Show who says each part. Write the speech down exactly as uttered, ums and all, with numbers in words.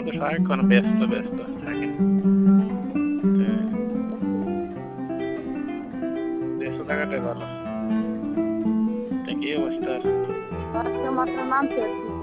Speaker 1: তো সারাক্ষণ ব্যস্ত ব্যস্ত থাকে। হ্যাঁ, ব্যস্ত থাকাটাই ভালো। তা কি অবস্থা?
Speaker 2: আজকে মাত্র নামছে আর কি।